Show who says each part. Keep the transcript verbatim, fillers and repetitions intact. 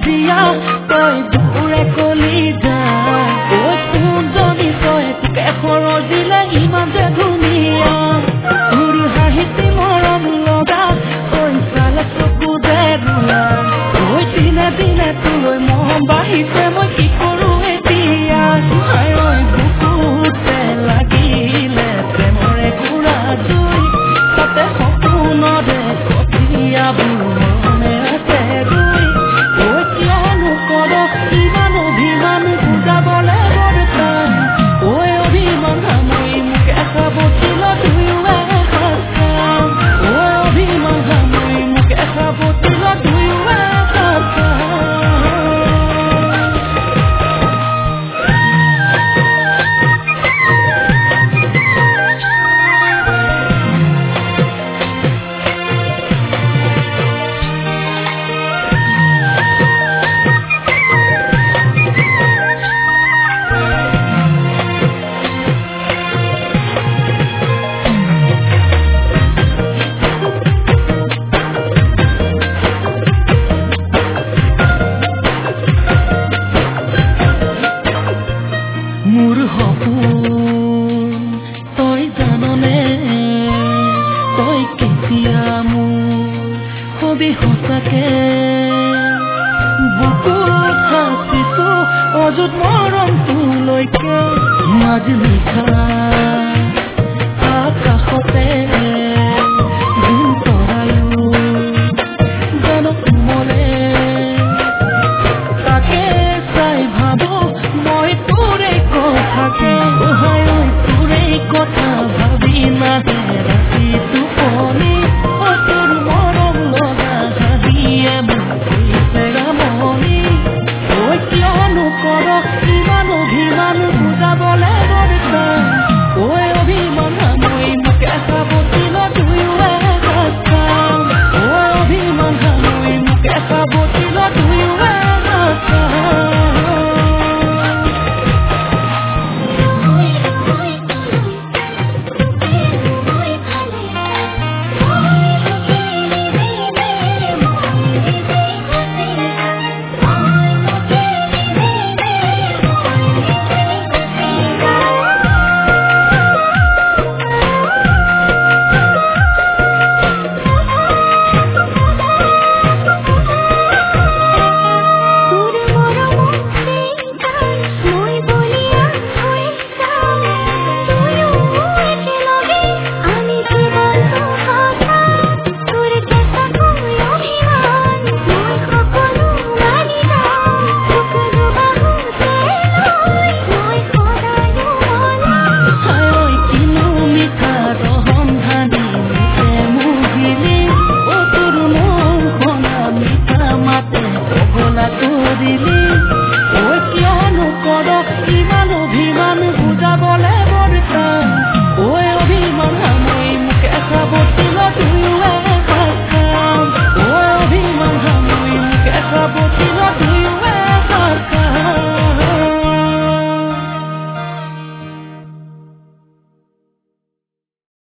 Speaker 1: দিয়া তই দূৰে কলি যা ঐ কোনজনী তই তোকে খৰচ দিলে ইমান যে ধুনীয়া ঘূৰি হাঁহিতি মৰম লগা তই চালে চকু যে ৰুলা ঐ দিনে দিনে তোলৈ মৰম বাঢ়িছে মই কি কৰো এতিয়া হাই ঐ বুকুতে লাগিলে প্ৰেমৰে ঘূৰা জুই তাতে সপোনৰে কঠিয়াবোৰ মনে আছে ৰুই ঐ কিয়নো কব ইমান অভিমান বুজাবলে বৰটান ঐ অভিমান সামৰি মোক এচাবতিল দুয়োৱে সঁচাম ঐ অভিমান সামৰি মোক এচাবতিল দুয়োৱে সঁচাম মোৰ সপোন তই জাননে তই কেতিয়া মোৰ হবি সঁচাকে বুকুত সাঁচিছো অযুত মৰমটোলৈকে মাজ নিশা আকাশতে